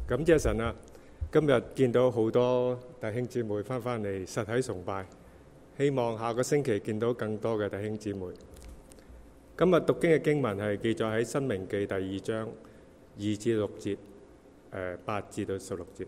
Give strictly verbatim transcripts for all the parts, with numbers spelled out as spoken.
感謝神啊！今日見到好多弟兄姊妹翻返嚟實體崇拜，希望下個星期見到更多嘅弟兄姊妹。今日讀經嘅經文係記載喺《申命記》第二章二至六節，誒八至到十六節。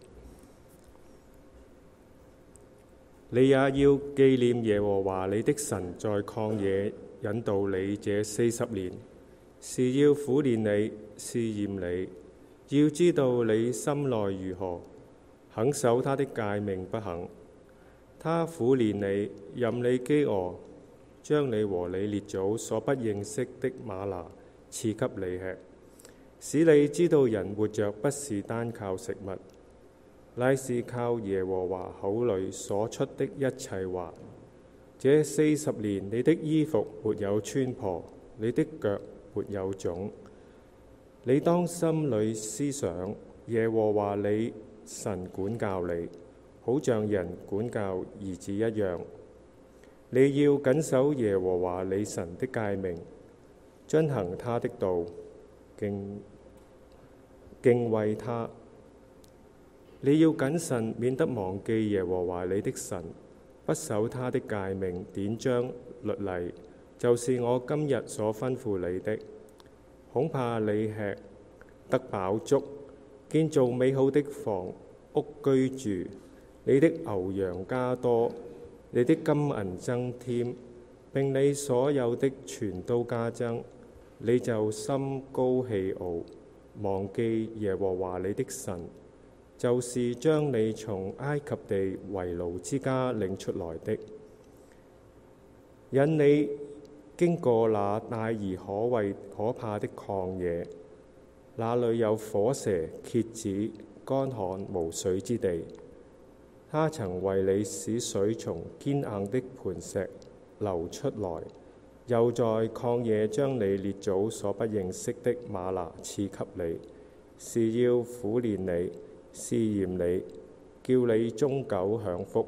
你也要紀念耶和華你的神在曠野引導你這四十年，是要苦練你、試驗你。要知道你心內如何，肯守他的誡命不肯。他苦練你，任你飢餓，將你和你列祖所不認識的嗎哪賜給你吃，使你知道人活着不是單靠食物，乃是靠耶和華口裏所出的一切話。這四十年你的衣服沒有穿破，你的腳沒有腫。你當心裏思想，耶和華你神管教你，好像人管教兒子一樣。你要謹守耶和華你神的誡命，遵行他的道，敬敬畏他。你要謹慎，免得忘記耶和華你的神，不守他的誡命、典章、律例，就是我今日所吩咐你的。恐怕你吃得飽足，建造美好的房屋居住，你的牛羊加多，你的金銀增添，並你所有的全都加增，你就心高氣傲，忘記耶和華你的神，就是將你從埃及地為奴之家領出來的，引你經過那大而可畏可怕的曠野，那裏有火蛇、蠍子、乾旱無水之地。他曾為你使水從堅硬的磐石流出來，又在曠野將你列祖所不認識的嗎哪賜給你，是要苦練你、試驗你，叫你終久享福。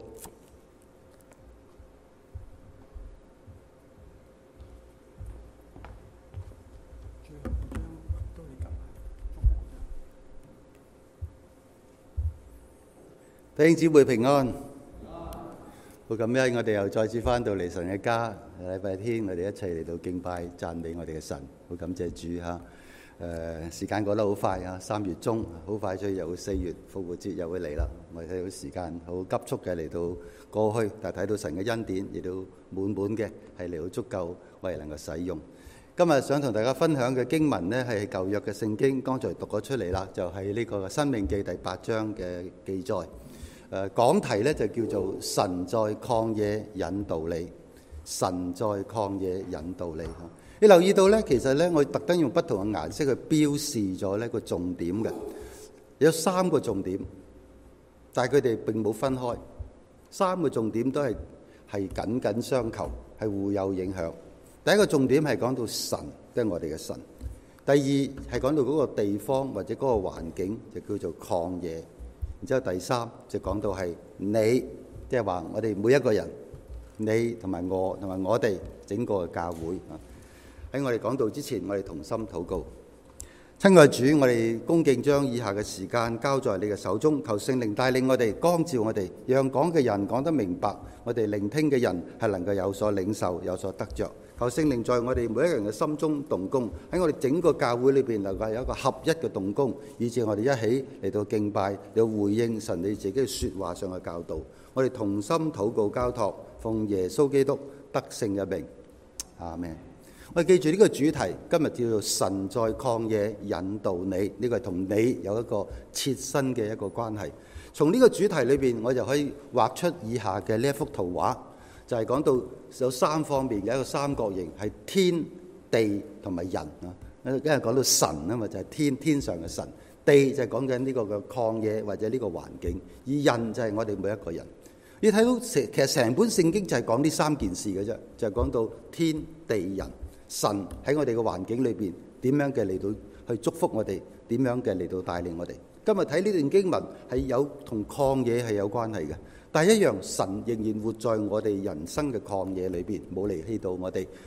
弟兄姊妹平安，好感恩我哋又再次翻到嚟神嘅家。禮拜天我哋一齊嚟到敬拜讚美我哋嘅神，好感謝主嚇。誒、呃、時間過得好快啊，三月中好快脆又會四月復活節又會嚟啦。我哋睇到時間好急速嘅嚟到過去，但係睇到神嘅恩典亦都滿滿嘅係嚟到足夠為能夠使用。今日想同大家分享嘅經文呢，係舊約嘅聖經，剛才讀咗出嚟啦，就係、是、呢個《申命記》第八章嘅記載。誒講題咧就叫做神在曠野引導你，神在曠野引導你。你留意到咧，其實咧我特登用不同嘅顏色去標示咗呢個重點嘅，有三個重點，但係佢哋並冇分開，三個重點都係係緊緊相扣，係互有影響。第一個重點係講到神，即係我哋嘅神；第二係講到嗰個地方或者嗰個環境，就叫做曠野。然之後第三就講到係你，即係話我哋每一個人，你同埋我同埋我哋整個嘅教會。喺我哋講道之前，我哋同心禱告。親愛主，我哋恭敬將以下嘅時間交在你嘅手中，求聖靈帶領我哋，光照我哋，讓講嘅人講得明白，我哋聆聽嘅人係能夠有所領受、有所得着。求聖靈在我哋每一個人嘅心中動工，喺我哋整個教會裏邊能夠有一個合一嘅動工，以致我哋一起嚟到敬拜，又回應神你自己嘅説話上嘅教導。我哋同心禱告交託，奉耶穌基督得勝嘅名，阿們。我哋記住呢個主題，今日叫做神在曠野引導你，呢個係同你有一個切身嘅一個關係。從呢個主題裏邊，我就可以畫出以下嘅呢一幅圖畫。就係講到有三方面嘅一個三角形，係天地同埋人啊。因為講到神啊嘛，就係天天上嘅神；地就係講緊呢個嘅曠野或者呢個環境；而人就係我哋每一個人。你睇到成其實成本聖經就係講呢三件事嘅啫，就係講到天地人。神喺我哋嘅環境裏邊點樣嘅嚟到去祝福我哋，點樣嘅嚟到帶領我哋。今日睇呢段經文係有同曠野係有關係嘅。但係一樣，神仍然活在我哋人生嘅曠野裏邊，冇離棄到我哋。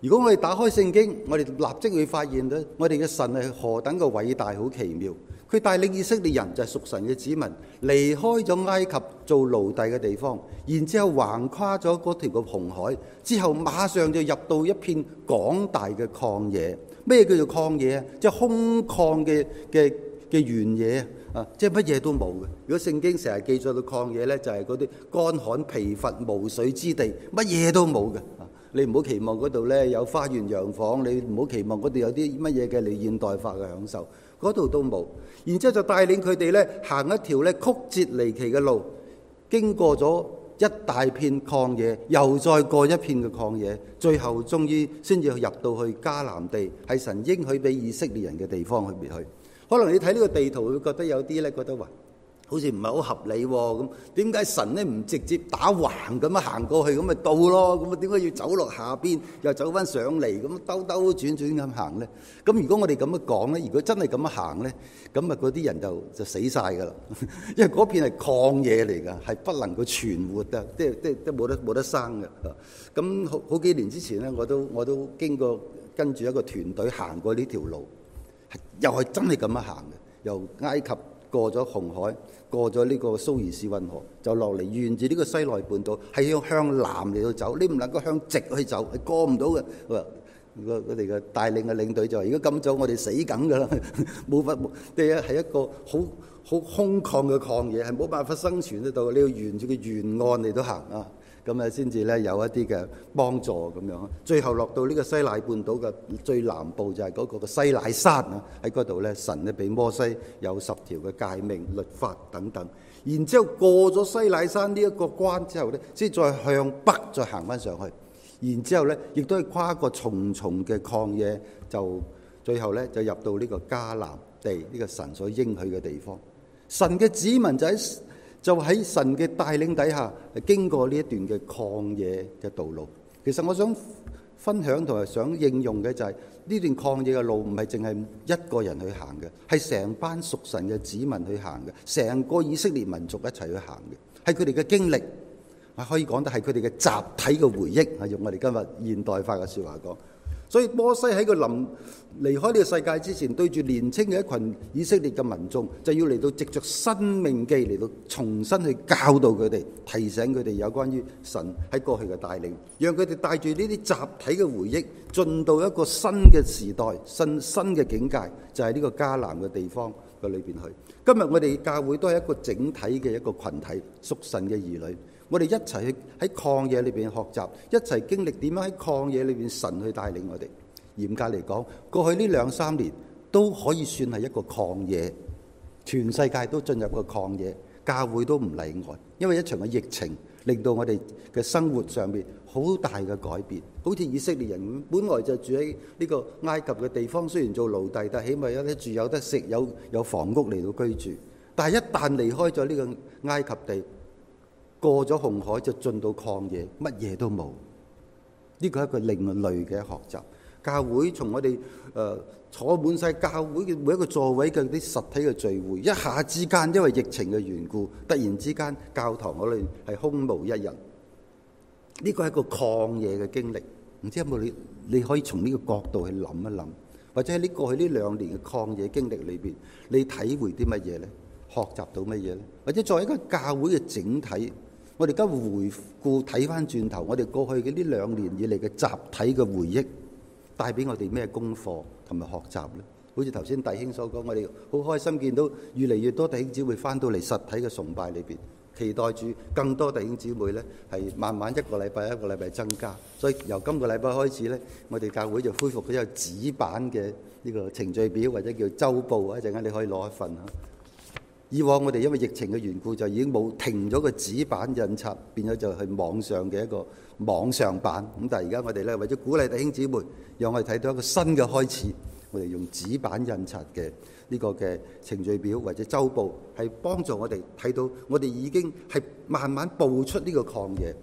如果我哋打開聖經，我哋立即會發現咧，我哋嘅神係何等嘅偉大，好奇妙。佢帶領以色列人就係屬神嘅子民，離開咗埃及做奴隸嘅地方，然之後橫跨咗嗰條嘅紅海，之後馬上就入到一片廣大嘅曠野。咩叫做曠野啊？即係空曠嘅嘅嘅原野啊！即係乜嘢都冇嘅。如果聖經成日記載到曠野咧，就係嗰啲乾旱疲乏無水之地，乜嘢都冇嘅。你唔好期望嗰度咧有花園洋房，你唔好期望嗰度有啲乜嘢嘅你現代化嘅享受，嗰度都冇。然之後就帶領佢哋咧行一條咧曲折離奇嘅路，經過咗一大片曠野，又再過一片嘅曠野，最後終於先至入到去迦南地，係神應許俾以色列人嘅地方去別去。可能你睇呢個地圖會覺得有啲咧覺得話好似唔係好合理喎，咁點解神咧唔直接打橫咁樣行過去咁咪到咯？咁啊點解要走落下邊又走翻上嚟咁兜兜轉轉咁行咧？咁如果我哋咁樣講咧，如果真係咁樣行咧，咁啊嗰啲人就就死晒㗎啦，因為嗰片係曠野嚟㗎，係不能夠存活㗎，即係即係都冇得冇得生㗎。咁好好幾年之前咧，我都我都經過跟住一個團隊行過呢條路，又係真係咁樣行嘅，由埃及過咗紅海，過咗呢個蘇伊士運河，就落嚟沿住呢個西奈半島，係要向南嚟到走，你唔能夠向直去走，係過唔到嘅。個佢哋嘅帶領嘅領隊就話：如果咁走，我哋死梗㗎啦，冇法冇。第一係一個好好空曠嘅曠野，係冇辦法生存得到。你要沿住個沿岸嚟到行啊，咁啊先至咧有一啲嘅幫助咁樣。最後落到呢個西奈半島嘅最南部就係嗰個嘅西奈山啊，喺嗰度咧神咧俾摩西有十條嘅誡命、律法等等。然之後過咗西奈山呢一個關之後咧，先再向北再行翻上去。然之後咧，亦都係跨過重重嘅曠野，就最後咧就入到呢個迦南地，呢、這個神所應許嘅地方。神嘅子民就喺就喺神嘅帶領底下，經過呢一段嘅曠野嘅道路。其實我想分享同埋想應用嘅就係、是、呢段曠野嘅路，唔係淨係一個人去行嘅，係成班屬神嘅子民去行嘅，成個以色列民族一齊去行嘅，係佢哋嘅經歷。可以講得係佢哋嘅集體嘅回憶，係用我哋今日現代化嘅説話講。所以摩西喺佢臨離開呢個世界之前，對住年青嘅一群以色列嘅民眾，就要嚟到藉着申命記嚟到重新去教導佢哋，提醒佢哋有關於神喺過去嘅帶領，讓佢哋帶住呢啲集體嘅回憶，進到一個新嘅時代、新新嘅境界，就係呢個迦南嘅地方嘅裏邊去。今日我哋教會都係一個整體嘅一個群體，屬神嘅兒女。我哋一齊去喺曠野裏邊學習，一齊經歷點樣喺曠野裏邊神去帶領我哋。嚴格嚟講，過去呢兩三年都可以算係一個曠野，全世界都進入個曠野，教會都唔例外。因為一場嘅疫情令到我哋嘅生活上面好大嘅改變。好似以色列人咁，本來就住喺呢個埃及嘅地方，雖然做奴隸，但係起碼有得住、有得食、有有房屋嚟到居住。但係一旦離開咗呢個埃及地，過咗紅海就進到曠野，乜嘢都冇。呢個係一個另類嘅學習。教會從我哋誒、呃、坐滿晒教會嘅每一個座位嘅啲實體嘅聚會，一下之間因為疫情嘅緣故，突然之間教堂嗰裏係空無一人。呢個係一個曠野嘅經歷。唔知有冇你你可以從呢個角度去諗一諗，或者喺呢過去呢兩年嘅曠野經歷裏邊，你體會啲乜嘢咧？學習到乜嘢咧？或者作為一個教會嘅整體，我哋而家回顧睇翻轉頭，我哋過去嘅呢兩年以嚟嘅集體嘅回憶，帶俾我哋咩功課同埋學習咧？好似頭先弟兄所講，我哋好開心見到越嚟越多弟兄姊妹翻到嚟實體嘅崇拜裏邊，期待住更多弟兄姊妹咧係慢慢一個禮拜一個禮拜增加。所以由今個禮拜開始咧，我哋教會就恢復咗有紙版嘅呢個程序表或者叫週報，一陣間你可以攞一份嚇。以往我哋因為疫情嘅緣故，就已經冇停咗個紙版印刷，變咗就係網上嘅一個網上版。咁但係而家我哋咧為咗鼓勵弟兄姊妹，讓我哋睇到一個新嘅開始，我哋用紙版印刷嘅呢個嘅程序表或者週報，係幫助我哋睇到我哋已經係慢慢步出呢個曠野，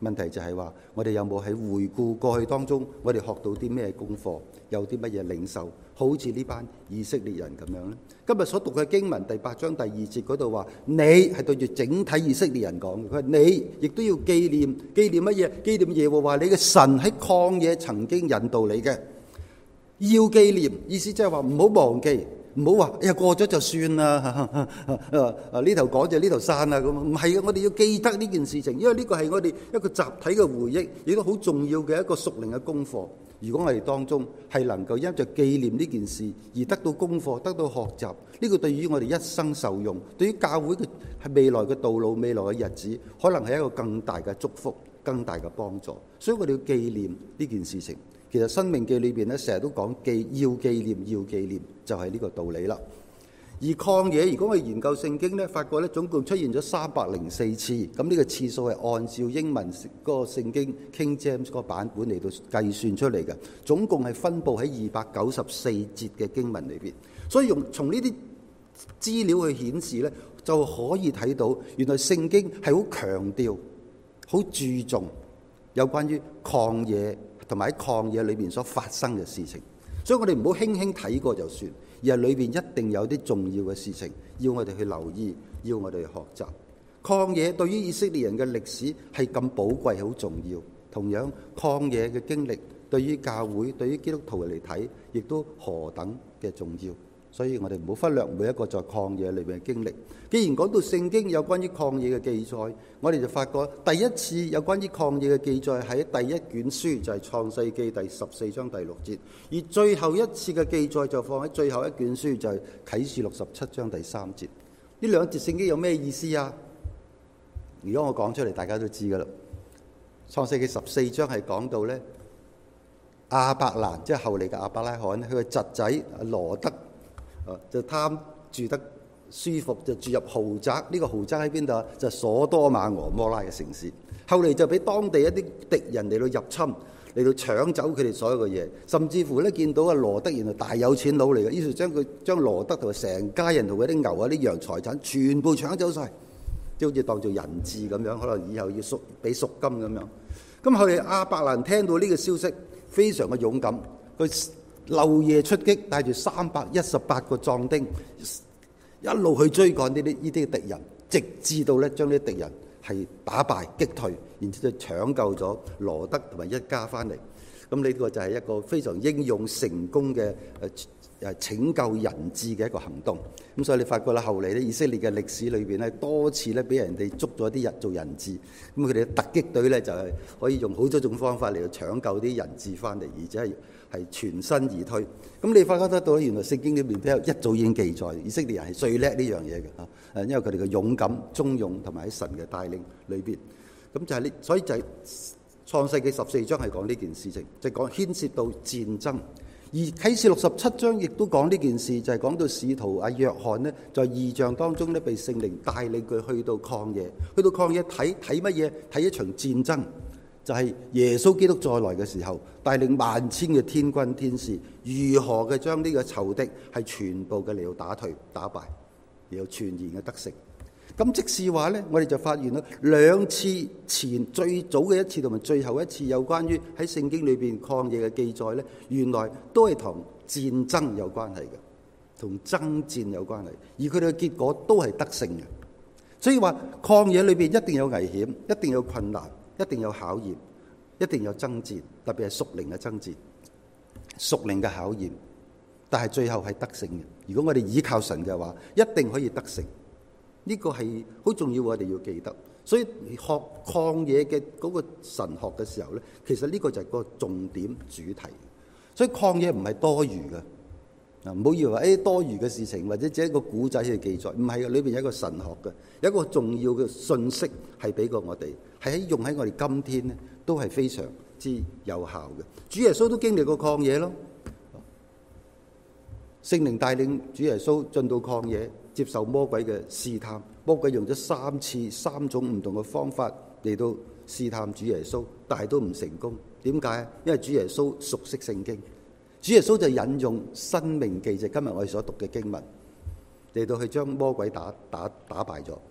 問題就係話，我哋有冇喺回顧過去當中，我哋學到啲咩功課，有啲乜嘢領受，好似呢班以色列人咁樣呢？今日所讀嘅經文第八章第二節嗰度話，你係對住整體以色列人講嘅。佢話你亦都要紀念，紀念乜嘢？紀念耶和華你嘅神喺曠野曾經引導你嘅。要紀念，意思即係話唔好忘記。唔好話，哎呀過咗就算啦，啊呢頭講就呢頭散啦咁。唔係嘅，我哋要記得呢件事情，因為呢個係我哋一個集體嘅回憶，亦都好重要嘅一個屬靈嘅功課。如果我哋當中係能夠因着紀念呢件事而得到功課、得到學習，呢個對於我哋一生受用，對於教會嘅係未來嘅道路、未來嘅日子，可能係一個更大嘅祝福、更大嘅幫助。所以我哋要紀念呢件事情。其實《申命記》裏邊咧，成日都講記要紀念，要紀念，就係呢個道理啦。而曠野，如果我哋研究聖經咧，發覺咧總共出現咗三百零四次，咁呢個次數係按照英文嗰個聖經 King James 嗰個版本嚟到計算出嚟嘅，總共係分佈喺二百九十四節嘅經文裏邊。所以用從呢啲資料去顯示咧，就可以睇到原來聖經係好強調、好注重有關於曠野同埋喺曠野裏邊所發生嘅事情，所以我哋唔好輕輕睇過就算，而係裏邊一定有啲重要嘅事情要我哋去留意，要我哋去學習。曠野對於以色列人嘅歷史係咁寶貴、好重要。同樣曠野嘅經歷對於教會、對於基督徒嚟睇，亦都何等嘅重要。所以我哋唔好忽略每一個在曠野裏邊嘅經歷。既然講到聖經有關於曠野嘅記載，我哋就發覺第一次有關於曠野嘅記載喺第一卷書，就係創世記第十四章第六節，而最後一次嘅記載就放喺最後一卷書，就係啟示錄十七章第三節。呢兩節聖經有咩意思啊？如果我講出嚟，大家都知噶啦。創世記十四章係講到咧亞伯蘭，即係後嚟嘅亞伯拉罕，佢嘅侄仔羅德。就貪住得舒服，就住入豪宅。呢、這個豪宅喺邊度啊？就所多瑪俄摩拉嘅城市。後嚟就俾當地一啲敵人嚟到入侵，嚟到搶走佢哋所有嘅嘢，甚至乎咧見到阿羅德原來大有錢佬嚟嘅，於是將佢將羅德同埋成家人同佢啲牛啊、啲羊財產全部搶走晒，即係好似當做人質咁樣，可能以後要贖俾贖金咁樣。咁後嚟亞伯蘭聽到呢個消息，非常嘅勇敢，佢漏夜出擊，帶住三百一十八個壯丁，一路去追趕呢啲呢啲敵人，直至到咧將呢啲敵人係打敗擊退，然之後搶救咗羅德同埋一家翻嚟。咁呢個就係一個非常英勇成功嘅誒誒拯救人質嘅一個行動。咁所以你發覺啦，後嚟咧以色列嘅歷史裏邊咧，多次咧俾人哋捉咗啲人做人質，咁佢哋嘅突擊隊咧就係可以用好多種方法嚟到搶救啲人質翻嚟，而且係係全身而退。咁你發覺得到，原來聖經裏面都有一早已經記載，以色列人係最叻呢樣嘢嘅嚇。誒，因為佢哋嘅勇敢、忠勇同埋喺神嘅帶領裏邊，咁就係呢，所以就係創世記十四章係講呢件事情，就係講牽涉到戰爭。而啟示錄十七章亦都講呢件事，就係講到使徒阿約翰呢，在異象當中咧被聖靈帶領佢去到曠野，去到曠野睇睇乜嘢？睇一場戰爭，就係耶穌基督再來嘅時候，帶領萬千嘅天軍天使，如何嘅將呢個仇敵係全部嘅嚟到打退打敗，然後全然嘅得勝。咁即是話呢，我哋就發現啦，兩次前最早嘅一次同埋最後一次有關於喺聖經裏邊曠野嘅記載呢，原來都係同戰爭有關係嘅，同爭戰有關係，而佢哋嘅結果都係得勝嘅。所以話曠野裏邊一定有危險，一定有困難，一定有考驗，一定有爭戰，特別係屬靈嘅爭戰、屬靈嘅考驗。但係最後係得勝嘅。如果我哋依靠神嘅話，一定可以得勝。呢個係好重要，我哋要記得。所以學曠野嘅嗰個神學嘅時候呢，其實呢個就係個重點主題。所以曠野唔係多餘嘅，唔好以為誒、哎、多餘嘅事情或者只係一個古仔嘅記載，唔係嘅，裏邊有一個神學嘅，有一個重要嘅信息係俾過我哋，係喺用喺我哋今天呢都係非常之有效嘅。主耶穌都經歷過曠野咯，聖靈帶領主耶穌進到曠野，接受魔鬼嘅試探，魔鬼用咗三次三種唔同嘅方法嚟到試探主耶穌，但係都唔成功。點解？因為主耶穌熟悉聖經，主耶穌就引用申命記，就今日我哋所讀嘅經文嚟到去將魔鬼打打打敗咗。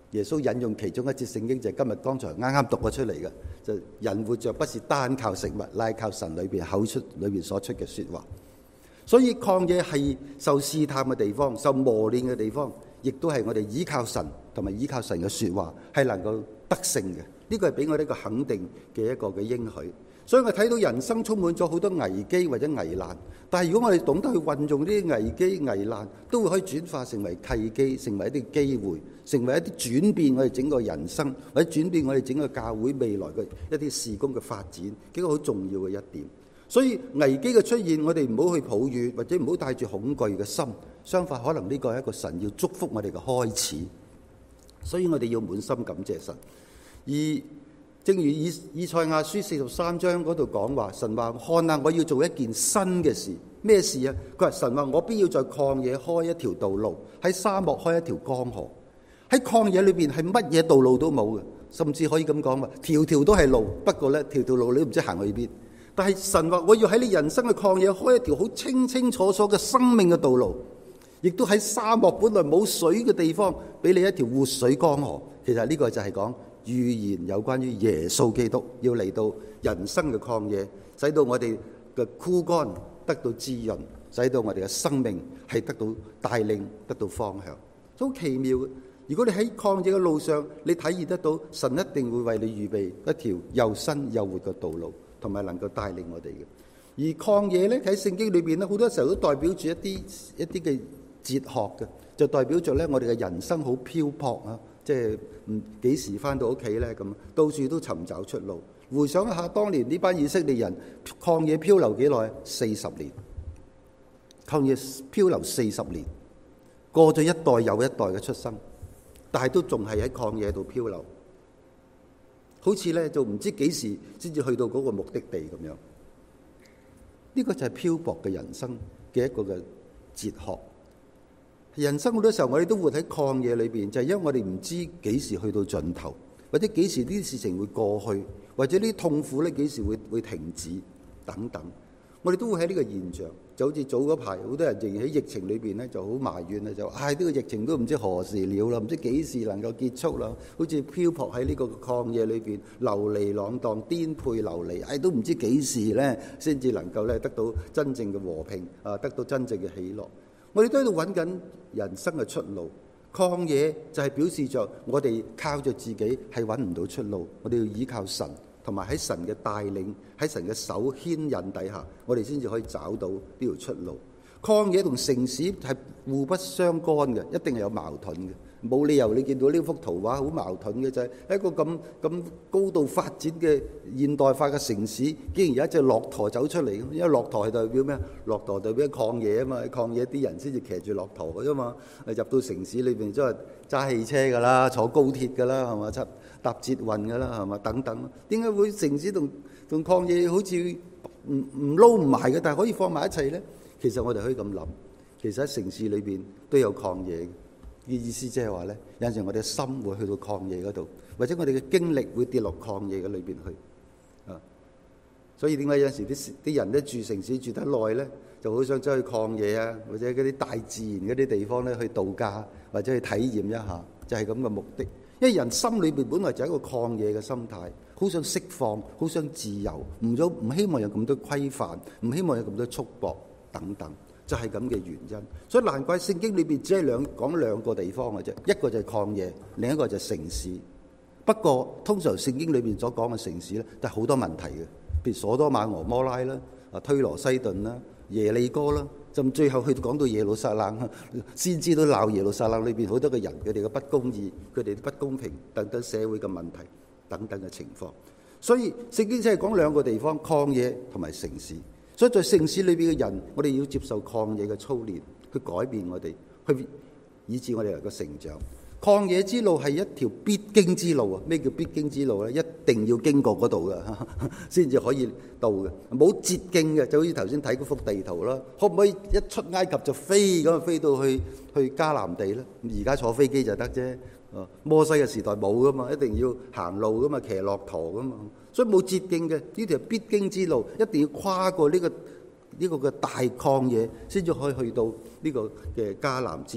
耶穌引用其中一節聖經，就係今日剛才啱啱讀咗出嚟嘅，就人活着不是單靠食物，乃係靠神裏邊口出裏邊所出嘅説話。所以曠野係受試探嘅地方，受磨練嘅地方，亦都係我哋依靠神同埋依靠神嘅説話係能夠得勝嘅。呢個係俾我哋一個肯定嘅一個嘅應許。所以我睇到人生充滿咗好多危機或者危難，但係如果我哋懂得去運用呢啲危機危難，都會可以轉化成為契機，成為一啲機會，成為一啲轉變我哋整個人生，或者轉變我哋整個教會未來嘅一啲事工嘅發展，幾個好重要嘅一點。所以危機嘅出現，我哋唔好去抱怨，或者唔好帶住恐懼嘅心，相反可能呢個係一個神要祝福我哋嘅開始。所以我哋要滿心感謝神。而正如以以賽亞書四十三章嗰度講話，神話看啊，我要做一件新嘅事。咩事啊？佢話神話我必要在曠野開一條道路，喺沙漠開一條江河。喺曠野裏邊係乜嘢道路都冇嘅，甚至可以咁講話，條條都係路。不過咧，條條路你都唔知行去邊。但係神話我要喺你人生嘅曠野開一條好清清楚楚嘅生命嘅道路，亦都喺沙漠本來冇水嘅地方，俾你一條活水江河。其實呢個就係講預言有關於耶穌基督要嚟到人生嘅曠野，使到我哋嘅枯乾得到滋潤，使到我哋嘅生命係得到帶領，得到方向。好奇妙嘅！如果你喺曠野嘅路上，你體驗得到神一定會為你預備一條又新又活嘅道路，同埋能夠帶領我哋嘅。而曠野咧喺聖經裏邊咧，好多時候都代表住一啲一啲嘅哲學嘅，就代表著咧我哋嘅人生好漂泊啊！即係唔幾時翻到屋企咧？咁到處都尋找出路。回想一下，當年呢班以色列人曠野漂流幾耐？四十年。曠野漂流四十年，過咗一代又一代嘅出生，但係都仲係喺曠野度漂流，好似咧就唔知幾時先至去到嗰個目的地咁樣。呢個就係漂泊嘅人生嘅一個嘅哲學。人生好多時候我哋都活喺曠野裏邊，就係因為我哋唔知幾時去到盡頭，或者幾時呢啲事情會過去，或者呢啲痛苦咧幾時會會停止等等。我哋都會喺呢個現象，就好似早嗰排好多人仍然喺疫情裏邊咧就好埋怨啦，就唉呢個疫情都唔知何時了啦，唔知幾時能夠結束啦，好似漂泊喺呢個曠野裏邊流離浪蕩、顛沛流離，唉都唔知幾時咧先至能夠咧得到真正嘅和平啊，得到真正嘅喜樂。我哋都喺度揾緊人生嘅出路，曠野就係表示着我哋靠着自己係揾唔到出路，我哋要依靠神，同埋喺神嘅帶領，喺神嘅手牽引底下，我哋先至可以找到呢條出路。曠野同城市係互不相干嘅，一定係有矛盾嘅。冇理由你見到呢幅圖畫好矛盾嘅，就係一個咁咁高度發展嘅現代化嘅城市，竟然有一隻駱駝走出嚟。因為駱駝係代表咩？駱駝代表曠野啊嘛，曠野啲人先至騎住駱駝嘅啫嘛。入到城市裏邊，即係揸汽車㗎啦，坐高鐵㗎啦，係嘛？搭搭捷運㗎啦，係嘛？等等。點解會城市同同曠野好似唔唔撈唔埋嘅，但係可以放埋一齊咧？其實我哋可以咁諗，其實喺城市裏邊都有曠野嘅。意思即係話咧，有陣時我哋嘅心會去到曠野嗰度，或者我哋嘅經歷會跌落曠野嘅裏邊去啊。所以點解有陣時啲啲人咧住城市住得耐咧，就好想走去曠野啊，或者嗰啲大自然嗰啲地方咧去度假，或者去體驗一下，就係咁嘅目的。因為人心裏邊本來就係一個曠野嘅心態，好想釋放，好想自由，唔想唔希望有咁多規範，唔希望有咁多束縛等等。就係咁嘅原因，所以難怪聖經裏邊只係兩講兩個地方嘅啫，一個就係曠野，另一個就係城市。不過通常聖經裏邊所講嘅城市咧，都係好多問題嘅，譬如所多瑪俄摩拉啦、啊推羅西頓啦、耶利哥啦，甚至最後去講到耶路撒冷，先知都鬧耶路撒冷裏邊好多嘅人，佢哋嘅不公義、佢哋不公平等等社會嘅問題等等嘅情況。所以聖經只係講兩個地方，曠野同埋城市。所以在城市裏邊嘅人，我哋要接受曠野嘅操練，去改變我哋，去以致我哋能夠成長。曠野之路係一條必經之路啊！咩叫必經之路咧？一定要經過嗰度嘅，先至可以到嘅，冇捷徑嘅。就好似頭先睇嗰幅地圖啦，可唔可以一出埃及就飛咁飛到去去迦南地咧？而家坐飛機就得啫。摩西嘅時代冇噶嘛，一定要行路噶嘛，騎駱駝噶嘛。所以冇捷徑嘅，呢條必經之路一定要跨過呢個呢個嘅大曠野，先至可以去到呢個嘅迦南之地。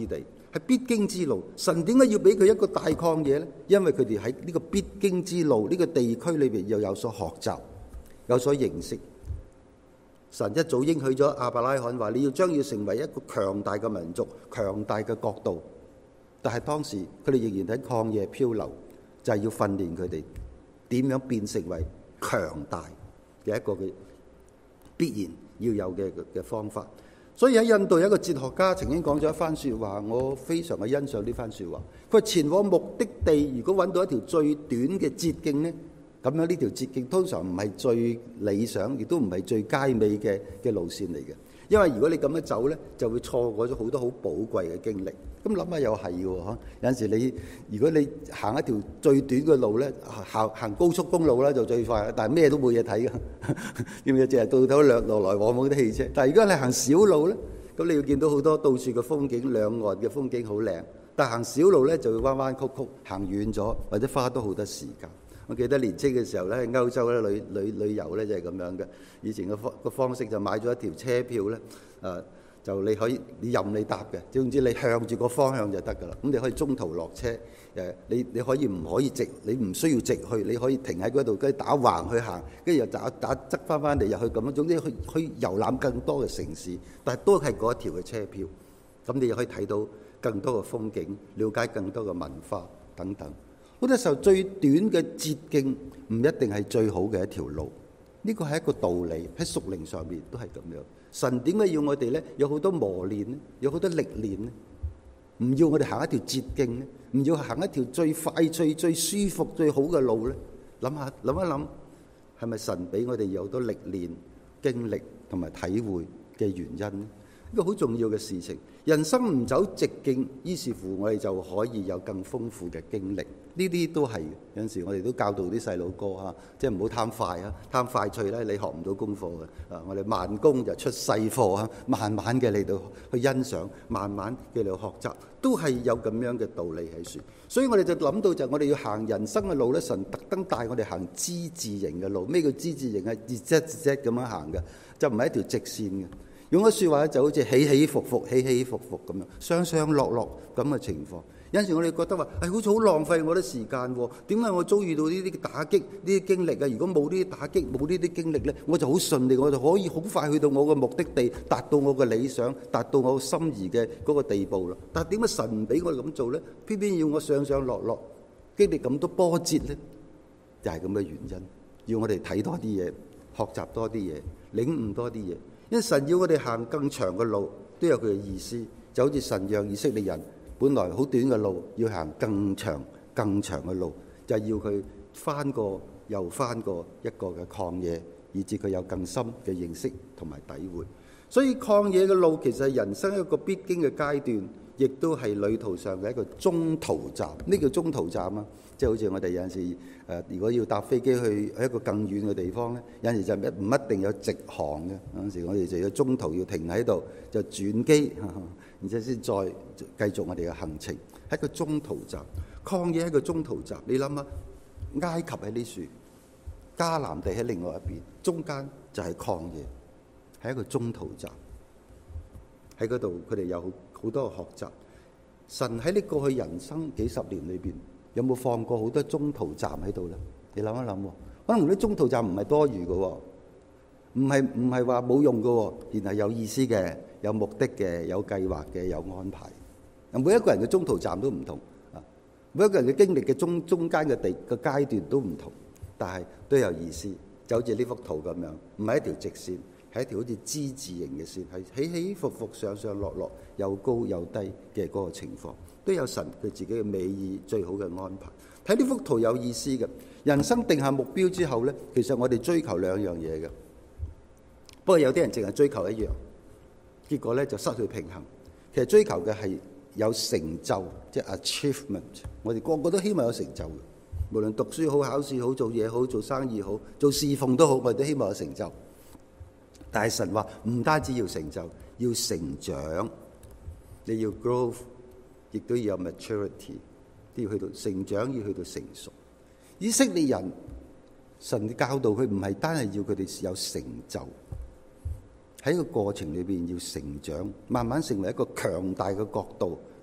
係必經之路。神點解要俾佢一個大曠野呢？因為佢哋喺呢個必經之路呢個地區裏邊又有所學習，有所認識。神一早應許咗亞伯拉罕話：你要將要成為一個強大嘅民族、強大嘅國度。但係當時佢哋仍然喺曠野漂流，就係要訓練佢哋點樣變成為強大嘅一個嘅必然要有嘅嘅方法。所以喺印度有一個哲學家曾經講咗一番説話，我非常嘅欣賞呢番説話。佢話前往目的地，如果揾到一條最短嘅捷徑呢，咁樣呢條捷徑通常唔係最理想，亦都唔係最佳美嘅嘅路線嚟嘅。因為如果你咁樣走呢，就會錯過咗好多好寶貴嘅經歷。咁諗下又係嘅喎，有陣時你如果你行一條最短嘅路呢，行行高速公路呢就最快，但係咩都冇嘢睇嘅，要唔要淨係到頭來來往往啲汽車？但係如果你行小路呢，咁你要見到好多到處嘅風景，兩岸嘅風景好靚。但係行小路呢，就會彎彎曲曲，行遠咗或者花多好多時間。我記得年青嘅時候咧，喺歐洲咧旅旅旅遊咧就係咁樣嘅。以前嘅方個方式就買咗一條車票咧，誒、呃、就你可以你任你搭嘅，總之你向住個方向就得㗎啦。咁你可以中途落車，誒你你可以唔可以直，你唔需要直去，你可以停喺嗰度，跟住打橫去行，跟住又打打側翻翻嚟入去咁樣。總之去去遊覽更多嘅城市，但係都係嗰一條嘅車票。咁你又可以睇到更多嘅風景，了解更多嘅文化等等。好多時候最短嘅捷徑唔一定係最好嘅一條路，呢個係一個道理，喺屬靈上面都係咁樣。神點解要我哋咧有好多磨練咧，有好多歷練咧？唔要我哋行一條捷徑咧，唔要行一條最快脆、最舒服、最好嘅路咧？諗下諗一諗，係咪神俾我哋有好多歷練、經歷同埋體會嘅原因咧？呢個好重要嘅事情。人生唔走直徑，於是乎我哋就可以有更豐富嘅經歷。呢啲都係有陣時我哋都教導啲細路哥嚇，即係唔好貪快啊！貪快脆咧，你學唔到功課嘅。啊，我哋慢工就出細貨啊！慢慢嘅嚟到去欣賞，慢慢嘅嚟學習，都係有咁樣嘅道理喺處。所以我哋就諗到就係我哋要行人生嘅路咧，神特登帶我哋行之字形嘅路。咩叫之字形啊？一節一節咁樣行嘅，就唔係一條直線嘅。用咗説話咧，就好似起起伏伏、起起伏伏咁樣，上上落落咁嘅情況。有陣時我哋覺得話，係好似好浪費我啲時間喎。點解我遭遇到呢啲打擊、呢啲經歷啊？如果冇呢啲打擊、冇呢啲經歷咧，我就好順利，我就可以好快去到我嘅目的地，達到我嘅理想，達到我心儀嘅嗰個地步啦。但係點解神唔俾我哋咁做咧？偏偏要我上上落落，經歷咁多波折咧？就係咁嘅原因，要我哋睇多啲嘢，學習多啲嘢，領悟多啲嘢。因為神要我哋行更長嘅路，都有佢嘅意思。就好似神讓以色列人本來好短嘅路，要行更長、更長嘅路，就係要佢翻過又翻過一個嘅曠野，以至佢有更深嘅認識同埋體會。所以曠野嘅路其實係人生一個必經嘅階段，亦都係旅途上嘅一個中途站。呢叫中途站啊！即係好似我哋有陣時誒、呃，如果要搭飛機去去一個更遠嘅地方咧，有陣時就唔一定有直航嘅。有陣時我哋就要中途要停喺度，就轉機，然之後先再繼續我哋嘅行程。係一個中途站，曠野係一個中途站。你諗下，埃及喺呢處，迦南地喺另外一邊，中間就係曠野，係一個中途站。喺嗰度佢哋有好多嘅學習。神喺你過去人生幾十年裏邊，有冇放過好多中途站喺度咧？你諗一諗，可能啲中途站唔係多餘嘅，唔係唔係話冇用嘅，然後有意思嘅、有目的嘅、有計劃嘅、有安排。每一個人嘅中途站都唔同啊，每一個人嘅經歷嘅中中間嘅地嘅階段都唔同，但係都有意思。就好似呢幅圖咁樣，唔係一條直線，係一條好似之字形嘅線，係起起伏伏、上上落落、又高又低嘅嗰個情況。都有神佢自己嘅美意，最好嘅安排。睇呢幅圖有意思嘅，人生定下目標之後呢，其實我哋追求兩樣嘢嘅。不過有啲人淨係追求一樣，結果呢就失去平衡。其實追求嘅係有成就，即係 achievement。我哋個個都希望有成就嘅，無論讀書好、考試好、做嘢好、做生意好、做侍奉都好，我哋都希望有成就。但係神話唔單止要成就，要成長，你要 growth。亦都要有 maturity， 都要去到成長，要去到成熟。以色列人，神嘅教導佢唔係單係要佢哋有成就，喺個過程裏邊要成長，慢慢成為一個強大嘅國度、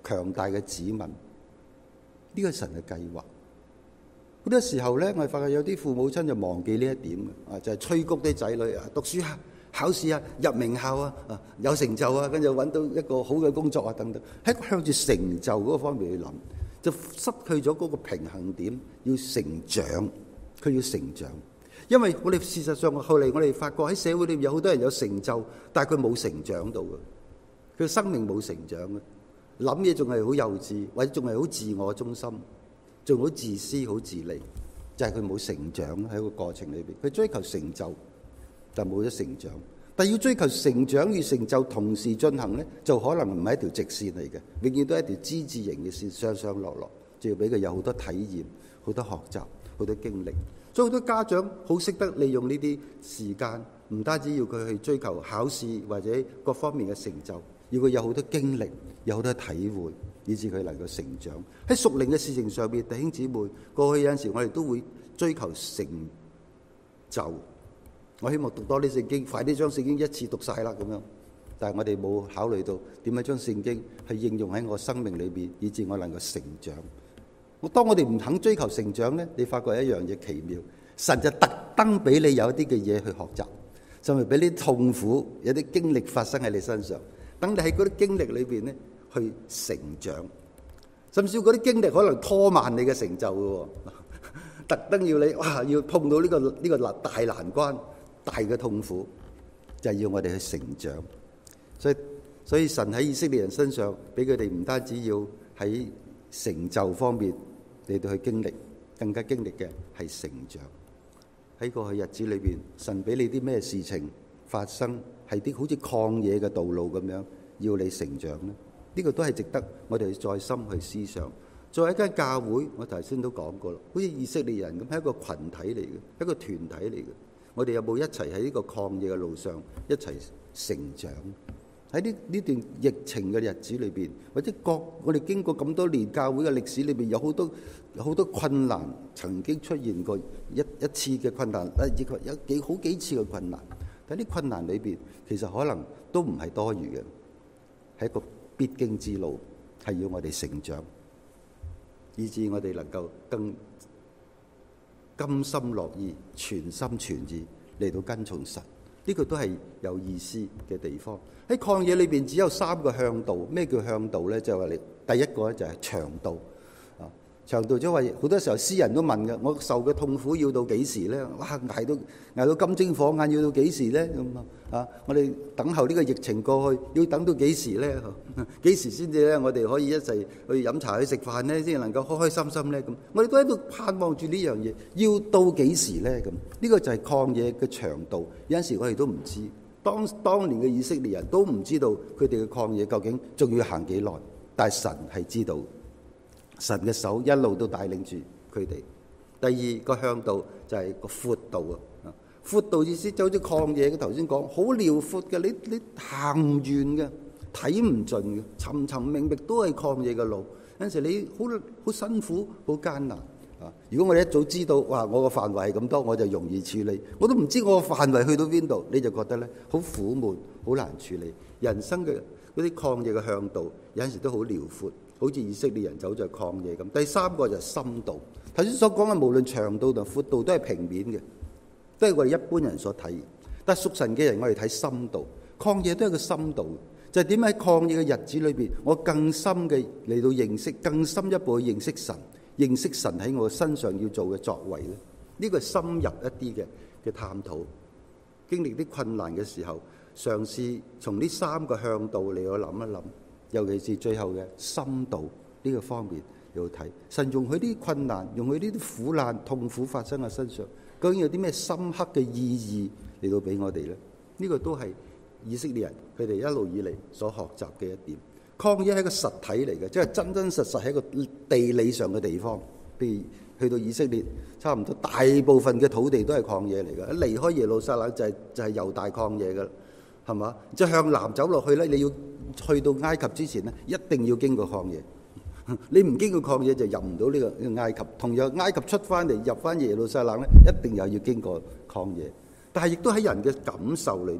強大嘅子民。呢個係神嘅計劃。好多時候咧，我哋發覺有啲父母親就忘記呢一點啊，就係催谷啲仔女啊，讀書啊、考試啊、入名校啊、啊有成就啊，跟住揾到一個好嘅工作啊等等，喺向住成就嗰個方面去諗，就失去咗嗰個平衡點。要成長，佢要成長，因為我哋事實上後嚟我哋發覺喺社會裏面有好多人有成就，但係佢冇成長到嘅，佢生命冇成長嘅，諗嘢仲係好幼稚，或者仲係好自我中心。仲好自私、好自利，就係佢冇成長喺個過程裏邊。佢追求成就，但冇咗成長。但係要追求成長與成就同時進行咧，就可能唔係一條直線嚟嘅，永遠都係一條之字形嘅線，上上落落，就要俾佢有好多體驗、好多學習、好多經歷。所以好多家長好識得利用呢啲時間，唔單止要佢去追求考試或者各方面嘅成就，要佢有好多經歷、有好多體會，以致佢能夠成長。喺屬靈嘅事情上邊，弟兄姊妹，過去有陣時我哋都會追求成就。我希望讀多啲聖經，快啲將聖經一次讀晒啦咁樣。但係我哋冇考慮到點樣將聖經係應用喺我生命裏邊，以致我能夠成長。我當我哋唔肯追求成長咧，你發覺一樣嘢奇妙，神就特登俾你有一啲嘅嘢去學習，甚至俾啲痛苦、有啲經歷發生喺你身上，等你喺嗰啲經歷裏邊咧去成長。甚至嗰啲經歷可能拖慢你嘅成就嘅，特登要你哇要碰到呢個呢個大難關、大嘅痛苦，就係要我哋去成長。所以所以神喺以色列人身上俾佢哋唔單止要喺成就方面嚟到去經歷，更加經歷嘅係成長。喺過去日子裏邊，神俾你啲咩事情發生，係啲好似曠野嘅道路咁樣，要你成長呢？呢個都係值得我哋再深去思想。作為一間教會，我頭先都講過啦，好似以色列人咁，係一個群體嚟嘅，一個團體嚟嘅。我哋有冇一齊喺呢個曠野嘅路上一齊成長？喺呢呢段疫情嘅日子裏邊，或者各我哋經過咁多年教會嘅歷史裏邊，有好多有好多困難曾經出現過一一次嘅困難，誒，亦有幾好幾次嘅困難。但係啲困難裏邊，其實可能都唔係多餘嘅，係一個必經之路，係要我哋成長，以致我哋能夠更甘心樂意、全心全意嚟到跟從神。呢個都係有意思嘅地方。喺曠野裏邊只有三個向導。咩叫向導咧？就係話你第一個咧就係長道啊，長道即係話好多時候詩人都問嘅，我受嘅痛苦要到幾時咧？哇，捱到捱到金睛火眼要到幾時咧？咁啊，我哋等候呢個疫情過去要等到幾時咧？幾時先至咧？我哋可以一齊去飲茶去食飯咧，先能夠開開心心咧？咁我哋都喺度盼望住呢樣嘢，要到幾時咧？咁呢個就係曠野嘅長道。有陣時我哋都唔知。當當年嘅以色列人都唔知道佢哋嘅曠野究竟仲要行幾耐，但係神係知道，神嘅手一路都帶領住佢哋。第二個向導就係個闊道啊，闊道意思就好似曠野嘅頭先講，好遼闊嘅，你你行唔完嘅，睇唔盡嘅，尋尋覓覓都係曠野嘅路。有陣時你好好辛苦，好艱難。啊！如果我哋一早知道，哇！我個範圍係咁多，我就容易處理。我都唔知我個範圍去到邊度，你就覺得咧好苦悶，好難處理。人生嘅嗰啲曠野嘅向導，有陣時都好遼闊，好似以色列人走在曠野咁。第三個就係深度。頭先所講嘅無論長度同闊度都係平面嘅，都係我哋一般人所睇。但係屬神嘅人，我哋睇深度。曠野都係個深度，就係點喺曠野嘅日子裏邊，我更深嘅嚟到認識，更深一步去認識神。認識神喺我身上要做嘅作為咧，呢個係深入一啲嘅嘅探討。經歷啲困難嘅時候，嘗試從呢三個向度嚟到諗一諗，尤其是最後嘅深度呢個方面要睇。神用佢啲困難，用佢呢啲苦難、痛苦發生喺身上，究竟有啲咩深刻嘅意義嚟到俾我哋咧？呢個都係以色列人佢哋一路以嚟所學習嘅一點。曠野係一個實體嚟嘅，即係真真實實係一個地理上嘅地方。譬如去到以色列，差唔多大部分嘅土地都係曠野嚟嘅。離開耶路撒冷就係就係猶大曠野㗎，係嘛？即係向南走落去咧，你要去到埃及之前咧，一定要經過曠野。你唔經過曠野就入唔到呢個呢個埃及。同樣埃及出翻嚟入翻耶路撒冷咧，一定又要經過曠野。但係亦都喺人嘅感受裏邊，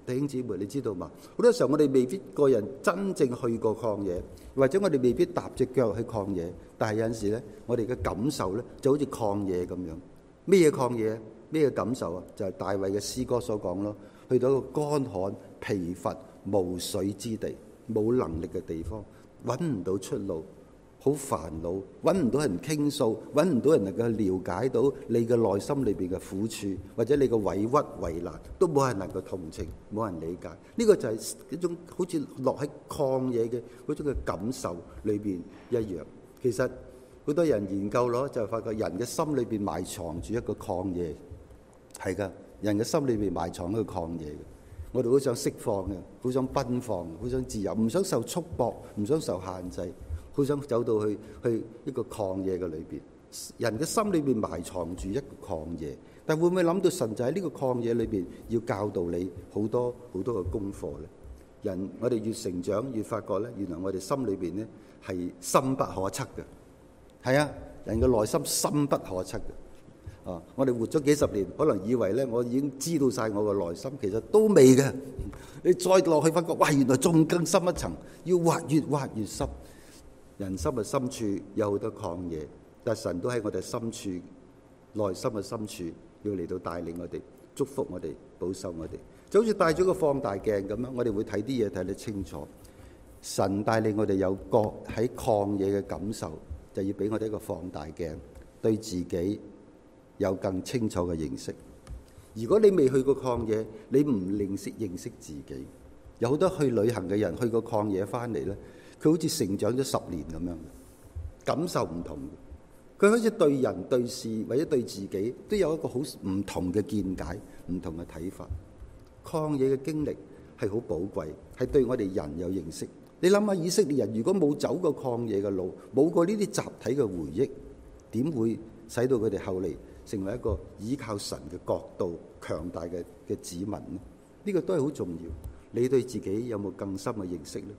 弟兄姊妹，你知道嘛？好多時候我哋未必個人真正去過曠野，或者我哋未必踏隻腳去曠野，但係有陣時咧，我哋嘅感受咧就好似曠野咁樣。咩嘢曠野？咩嘅感受啊？就係大衛嘅詩歌所講咯。去到一個乾旱、疲乏、無水之地，冇能力嘅地方，揾唔到出路，好煩惱，揾唔到人傾訴，揾唔到人能夠了解到你嘅內心裏邊嘅苦處，或者你嘅委屈為難，都冇人能夠同情，冇人理解。呢、這個就係一種好似落喺曠野嘅嗰種嘅感受裏邊一樣。其實好多人研究咯，就發覺人嘅心裏邊埋藏住一個曠野。係噶，人嘅心裏邊埋藏一個曠野嘅。我哋好想釋放嘅，好想奔放，好想自由，唔想受束縛，唔想受限制，好想走到去去一個曠野嘅裏邊。人嘅心裏邊埋藏住一個曠野，但會唔會諗到神就喺呢個曠野裏邊要教導你好多好多嘅功課咧？人我哋越成長越發覺咧，原來我哋心裏邊咧係深不可測嘅。係啊，人嘅內心深不可測嘅。啊！我哋活咗幾十年，可能以為咧，我已經知道晒我嘅內心，其實都未嘅。你再落去發覺，哇！原來仲更深一層，要挖越挖越深。人心嘅深處有好多曠野，但神都喺我哋深處、內心嘅深處，要嚟到帶領我哋、祝福我哋、保守我哋。就好似帶咗個放大鏡咁樣，我哋會睇啲嘢睇得清楚。神帶領我哋有個喺曠野嘅感受，就要俾我哋一個放大鏡，對自己有更清楚嘅認識。如果你未去過曠野，你唔認識認識自己。有好多去旅行嘅人去過曠野翻嚟咧，佢好似成長咗十年咁樣，感受唔同。佢好似對人對事或者對自己都有一個好唔同嘅見解、唔同嘅睇法。曠野嘅經歷係好寶貴，係對我哋人有認識。你諗下，以色列人如果冇走過曠野嘅路，冇過呢啲集體嘅回憶，點會使到佢哋後嚟成為一個依靠神嘅國度強大嘅嘅子民呢？呢個都係好重要。你對自己有冇更深嘅認識呢？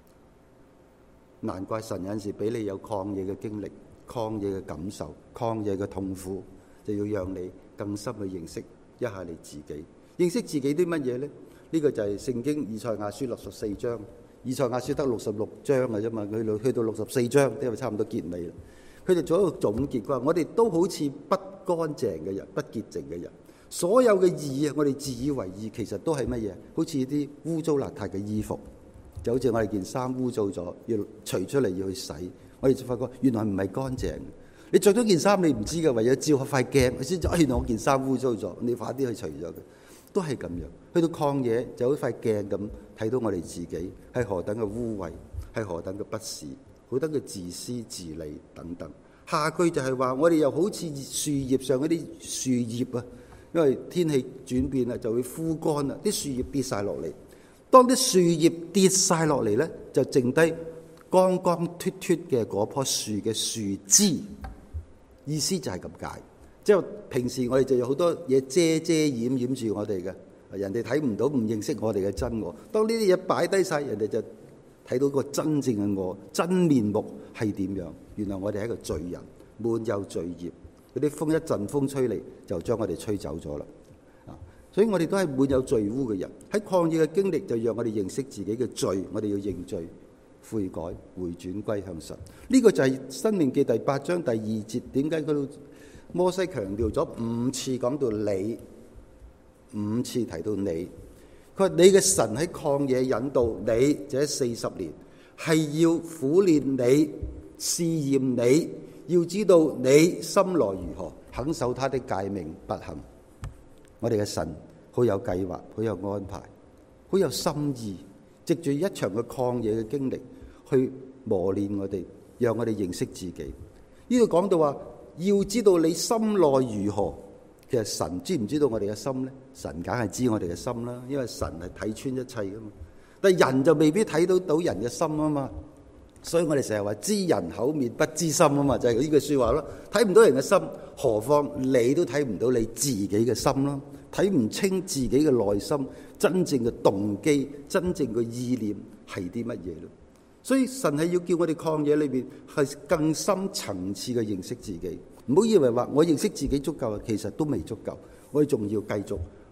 難怪神有陣時俾你有曠野嘅經歷、曠野嘅感受、曠野嘅痛苦，就要讓你更深去認識一下你自己。認識自己啲乜嘢呢？呢個就係聖經以賽亞書六十四章。以賽亞書得六十六章嘅啫嘛，佢去到六十四章，因為差唔多結尾啦。佢就做一個總結，佢話：我哋都好似不乾淨嘅人、不潔淨嘅人。所有嘅義啊，我哋自以為義，其實都係乜嘢？好似啲污糟邋遢嘅衣服，就好似我哋件衫污糟咗，要除出嚟要去洗。我哋就發覺原來唔係乾淨。你着咗件衫，你唔知嘅，為咗照下塊鏡，你先知原來我件衫污糟咗，你快啲去除咗佢。都係咁樣。去到曠野就好似塊鏡咁，睇到我哋自己係何等嘅污穢，係何等嘅不是，好等嘅自私自利等等。下句就係話，我哋又好似樹葉上嗰啲樹葉啊，因為天氣轉變啦，就會枯乾啦，啲樹葉跌晒落嚟。當啲樹葉跌晒落嚟咧，就剩低光光脫脫嘅嗰棵樹嘅樹枝。意思就係咁解。即係平時我哋就有好多嘢遮遮掩掩住我哋嘅，人哋睇唔到，唔認識我哋嘅真我。當呢啲嘢擺低晒，人哋就睇到個真正嘅我，真面目係點樣？原來我哋係一個罪人，滿有罪孽。嗰啲風一陣風吹嚟，就將我哋吹走咗啦。啊，所以我哋都係滿有罪污嘅人。喺曠野嘅經歷，就讓我哋認識自己嘅罪，我哋要認罪、悔改、回轉歸向神。呢、這個就係申命記第八章第二節，點解佢摩西強調咗五次講到你，五次提到你。佢話你嘅神喺曠野引導你這四十年，係要苦練你、試驗你，要知道你心來如何，肯守他的誡命不行。我哋嘅神好有計劃，好有安排，好有心意，藉住一場嘅曠野嘅經歷去磨練我哋，讓我哋認識自己。呢度講到話，要知道你心內如何。其實神知唔知道我哋嘅心呢？神梗係知我哋嘅心啦，因為神係睇穿一切噶嘛。但係人就未必睇到到人嘅心啊嘛。所以我哋成日話知人口面不知心啊嘛，就係呢句說話咯。睇唔到人嘅心，何況你都睇唔到你自己嘅心咯？睇唔清自己嘅內心真正嘅動機、真正嘅意念係啲乜嘢咯？所以神係要叫我哋曠野裏邊係更深層次嘅認識自己。唔好以為話我認識自己足夠，其實都未足夠。我哋仲要繼續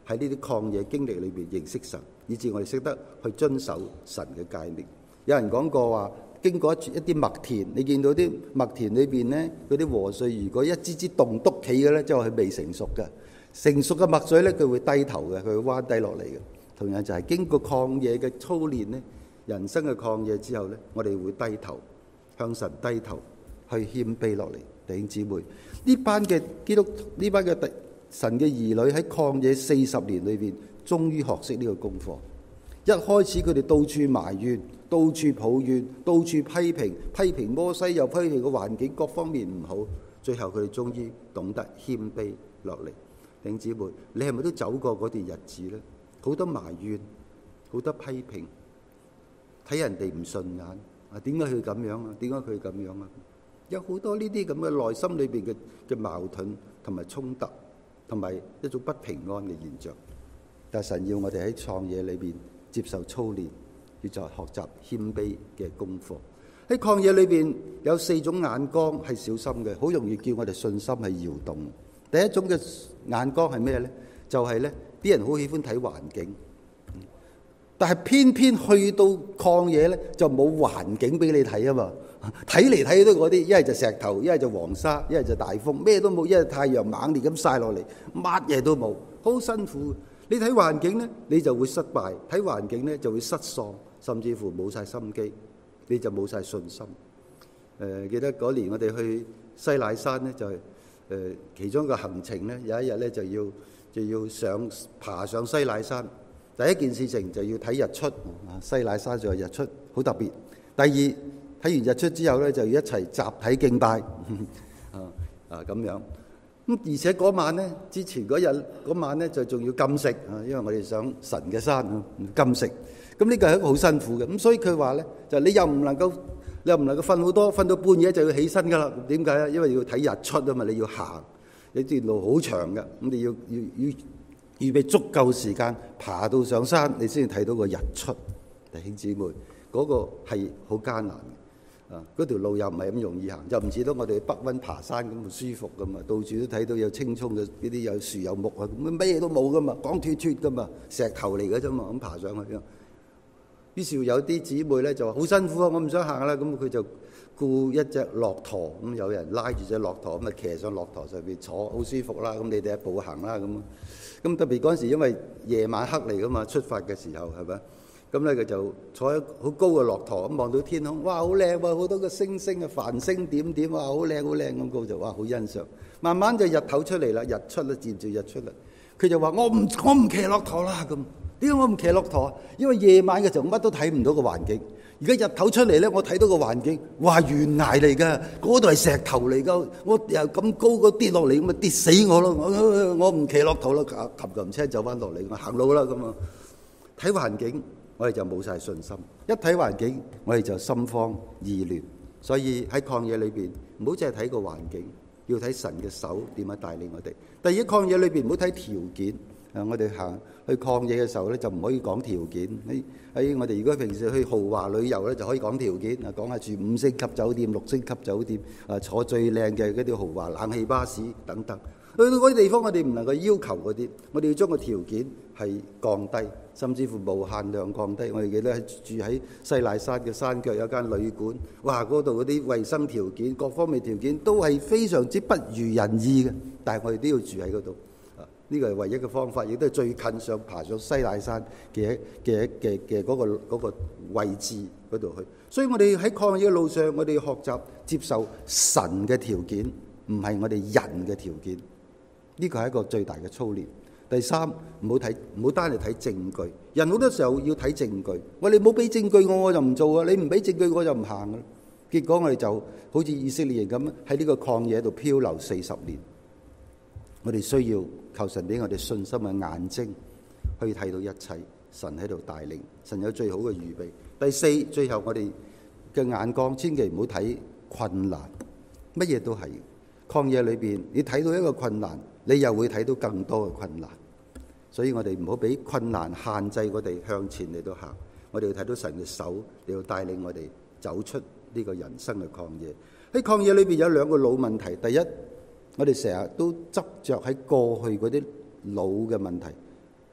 喺呢啲曠野經歷裏邊認識神，以致我哋識得去遵守神嘅誡命。有人講過話，經過一一啲麥田，你見到啲麥田裏邊咧，嗰啲禾穗如果一支支棟篤起嘅咧，即係話佢未成熟嘅。成熟嘅麥穗咧，佢會低頭嘅，佢會彎低落嚟嘅。同樣就係經過曠野嘅操練咧，人生嘅曠野之後咧，我哋會低頭向神低頭去謙卑落嚟。弟兄姊妹，呢班嘅基督呢班嘅弟神嘅兒女喺曠野四十年裏邊，終於學識呢個功課。一開始佢哋到處埋怨，到處抱怨，到處批評，批評摩西，又批評個環境各方面唔好。最後佢哋終於懂得謙卑落嚟。弟兄姊妹，你係咪都走過嗰段日子呢？好多埋怨，好多批評，睇人哋唔順眼啊！點解佢咁樣啊？點解佢咁樣啊？有好多呢啲咁嘅內心裏邊嘅嘅矛盾同埋衝突，同埋一種不平安嘅現象。但神要我哋喺創野裏邊接受操練，要再學習謙卑嘅功課。喺曠野裏邊有四種眼光係小心嘅，好容易叫我哋信心係搖動。第一種嘅眼光係咩呢？就係呢啲人好喜歡睇環境，但係偏偏去到曠野呢，就冇環境俾你睇啊嘛！睇嚟睇去都嗰啲，一係就石頭，一係就黃沙，一係就大風，咩都冇，一係太陽猛烈咁曬落嚟，乜嘢都冇，好辛苦。你睇環境呢，你就會失敗；睇環境呢，就會失喪，甚至乎冇晒心機，你就冇晒信心。誒、呃，記得嗰年我哋去西乃山呢，就係、是、誒、呃、其中一個行程呢，有一日呢，就要就要上爬上西乃山。第一件事情就要睇日出，西乃山上日出好特別。第二，睇完日出之後呢，就要一齊集體敬拜啊啊咁樣。咁而且嗰晚呢，之前嗰日嗰晚呢，就仲要禁食啊，因為我哋上神嘅山啊，禁食。咁呢個係一個好辛苦嘅。咁所以佢話呢，就你又唔能夠，你又唔能夠瞓好多，瞓到半夜就要起身噶啦。點解咧？因為要睇日出啊嘛，你要行，你段路好長嘅，咁你要要要預備足夠時間爬到上山，你先至睇到個日出。弟兄姊妹，嗰個係好艱難嘅。啊！嗰條路又唔係咁容易行，就唔似到我哋北溫爬山咁舒服噶嘛，到處都睇到有青葱嘅呢啲有樹有木啊，咁乜嘢都冇噶嘛，光脫脫噶嘛，石頭嚟嘅啫嘛，咁爬上去。於是有啲姊妹咧就話好辛苦啊，我唔想行啦，咁佢就雇一隻駱駝，咁有人拉住隻駱駝，咁啊騎上駱駝上邊坐，好舒服啦。咁你哋一步行啦，咁咁特別嗰陣時，因為夜晚黑嚟噶嘛，出發嘅時候係咪？咁咧佢就坐喺好高嘅駱駝咁望到天空，哇好靚喎，好多個星星啊，繁星點點，哇好靚好靚咁高就哇好欣賞。慢慢就日頭出嚟啦，日出啦，漸漸日出啦。佢就話：我唔我唔騎駱駝啦咁。點解我唔騎駱駝啊？因為夜晚嘅時候乜都睇唔到個環境。而家日頭出嚟咧，我睇到個環境，哇懸崖嚟㗎，嗰度係石頭嚟㗎，我又咁高個跌落嚟，咁咪跌死我咯！我我唔騎駱駝啦，擒擒車走翻落嚟，我行路啦咁啊！睇環境。我哋就冇晒信心，一睇環境，我哋就心慌意亂。所以喺曠野裏邊，唔好淨係睇個環境，要睇神嘅手點樣帶領我哋。第二，曠野裏邊唔好睇條件。啊，我哋行去曠野嘅時候咧，就唔可以講條件。喺喺我哋如果平時去豪華旅遊咧，就可以講條件啊，講下住五星級酒店、六星級酒店，啊坐最靚嘅嗰啲豪華冷氣巴士等等。去到嗰啲地方，我哋唔能夠要求嗰啲，我哋要將個條件係降低，甚至乎無限量降低。我哋記得喺住喺西乃山嘅山腳有間旅館，哇！嗰度嗰啲衞生條件、各方面條件都係非常之不如人意嘅，但係我哋都要住喺嗰度。啊，呢個係唯一嘅方法，亦都係最近上爬上西乃山嘅嘅嘅嘅嗰個嗰個位置嗰度去。所以我哋喺曠野嘅路上，我哋要學習接受神嘅條件，唔係我哋人嘅條件。呢個係一個最大嘅操練。第三，唔好睇，唔好單係睇證據。人好多時候要睇證據。我哋冇俾證據我，我就唔做啊！你唔俾證據我就唔行啊！結果我哋就好似以色列人咁喺呢個曠野度漂流四十年。我哋需要求神俾我哋信心嘅眼睛，去睇到一切。神喺度帶領，神有最好嘅預備。第四，最後我哋嘅眼光千祈唔好睇困難，乜嘢都係曠野裏邊，你睇到一個困難，你又會睇到更多嘅困難。所以我哋唔好俾困難限制我哋向前嚟到行。我哋要睇到神嘅手嚟到帶領我哋走出呢個人生嘅曠野。喺曠野裏邊有兩個老問題。第一，我哋成日都執着喺過去嗰啲老嘅問題，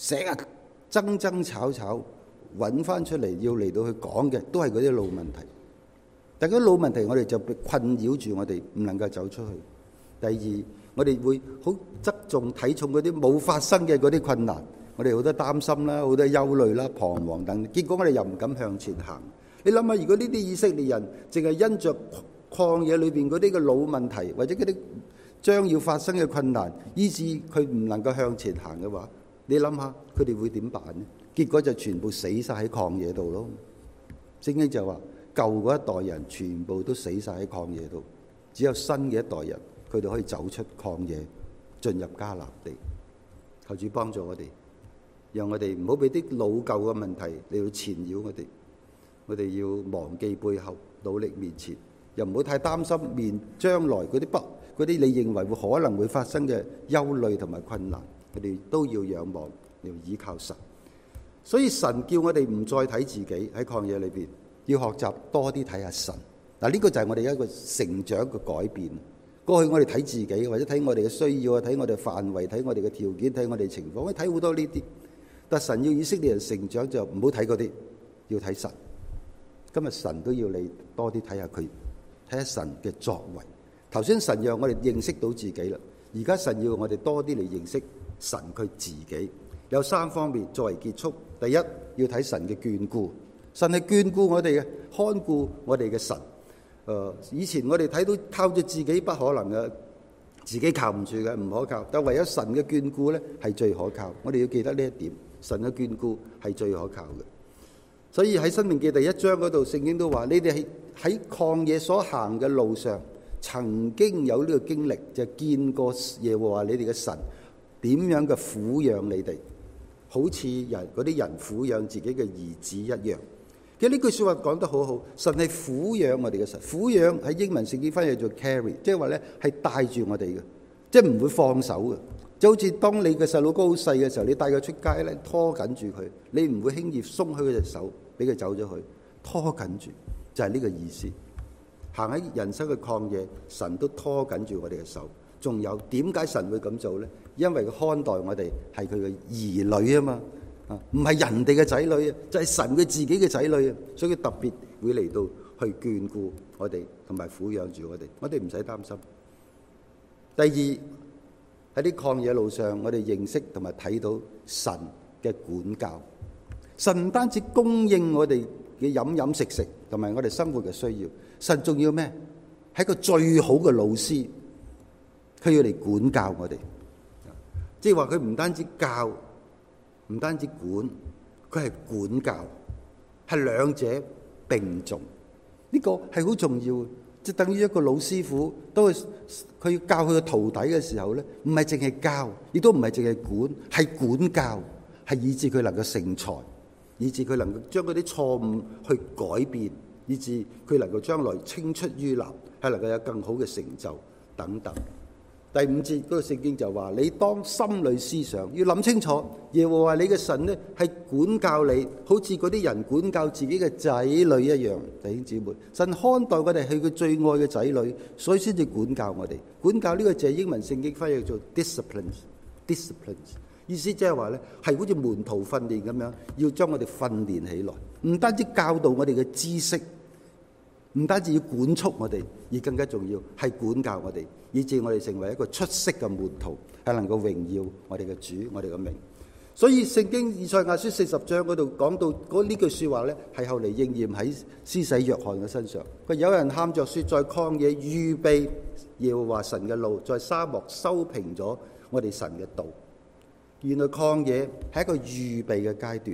成日爭爭吵吵，揾翻出嚟要嚟到去講嘅，都係嗰啲老問題。但係嗰啲老問題，我哋就被困擾住，我哋唔能夠走出去。第二，我哋會好側重睇重嗰啲冇發生嘅嗰啲困難，我哋好多擔心啦，好多憂慮啦、彷徨等，結果我哋又唔敢向前行。你諗下，如果呢啲以色列人淨係因着曠野裏邊嗰啲嘅老問題，或者嗰啲將要發生嘅困難，以致佢唔能夠向前行嘅話，你諗下佢哋會點辦呢？結果就全部死晒喺曠野度咯。聖經就話舊嗰一代人全部都死晒喺曠野度，只有新嘅一代人，佢哋可以走出曠野，進入迦南地。求主幫助我哋，讓我哋唔好俾啲老舊嘅問題嚟到纏繞我哋。我哋要忘記背後，努力面前，又唔好太擔心面將來嗰啲不嗰啲你認為會可能會發生嘅憂慮同埋困難，我哋都要仰望，要依靠神。所以神叫我哋唔再睇自己喺曠野裏邊，要學習多啲睇下神。嗱，呢個就係我哋一個成長嘅改變。過去我哋睇自己，或者睇我哋嘅需要啊，睇我哋範圍，睇我哋嘅條件，睇我哋情況，我哋睇好多呢啲。但神要以色列人成長，就唔好睇嗰啲，要睇神。今日神都要你多啲睇下佢，睇下神嘅作為。頭先神讓我哋認識到自己啦，而家神要我哋多啲嚟認識神佢自己。有三方面作為結束。第一，要睇神嘅眷顧，神係眷顧我哋嘅，看顧我哋嘅神。誒、呃，以前我哋睇到靠住自己不可能嘅，自己靠唔住嘅，唔可靠。但唯有神嘅眷顧咧係最可靠。我哋要記得呢一點，神嘅眷顧係最可靠嘅。所以喺《申命記》第一章嗰度，聖經都話：你哋喺喺曠野所行嘅路上，曾經有呢個經歷，就見過耶和華你哋嘅神點樣嘅撫養你哋，好似人嗰啲人撫養自己嘅兒子一樣。其實呢句説話講得好好，神係撫養我哋嘅神。撫養喺英文聖經翻譯做 carry， 即係話咧係帶住我哋嘅，即係唔會放手嘅。就好似當你嘅細路哥好細嘅時候，你帶佢出街咧，拖緊住佢，你唔會輕易鬆開佢隻手，俾佢走咗去，拖緊住，就係呢個意思。行喺人生嘅曠野，神都拖緊住我哋嘅手。仲有點解神會咁做咧？因為佢看待我哋係佢嘅兒女啊嘛，啊唔係人哋嘅仔女啊，就係神佢自己嘅仔女啊，所以佢特別會嚟到去眷顧我哋，同埋撫養住我哋，我哋唔使擔心。第二，喺啲曠野路上，我哋認識同埋睇到神嘅管教。神唔單止供應我哋嘅飲飲食食同埋我哋生活嘅需要，神仲要咩？係一個最好嘅老師，佢要嚟管教我哋。即係話佢唔單止教，唔單止管，佢係管教，係兩者並重。呢個係好重要嘅。即係等於一個老師傅，當佢佢要教佢嘅徒弟嘅時候咧，唔係淨係教，亦都唔係淨係管，係管教，係以致佢能夠成才，以致佢能夠將嗰啲錯誤去改變，以致佢能夠將來青出於藍，係能夠有更好嘅成就等等。第五節嗰個聖經就話：你當心裏思想，要諗清楚，耶和華你嘅神呢係管教你，好似嗰啲人管教自己嘅仔女一樣。弟兄姊妹，神看待我哋係佢最愛嘅仔女，所以先至管教我哋。管教呢個字係英文聖經翻譯做 disciplines，disciplines， 意思即係話咧係好似門徒訓練咁樣，要將我哋訓練起來，唔單止教導我哋嘅知識，唔單止要管束我哋，而更加重要係管教我哋，以致我哋成為一個出色嘅門徒，係能夠榮耀我哋嘅主，我哋嘅名。所以聖經以賽亞書四十章嗰度講到嗰呢句説話咧，係後嚟應驗喺施洗約翰嘅身上。佢有人喊着説，在曠野預備耶和華神嘅路，在沙漠修平咗我哋神嘅道。原來曠野係一個預備嘅階段。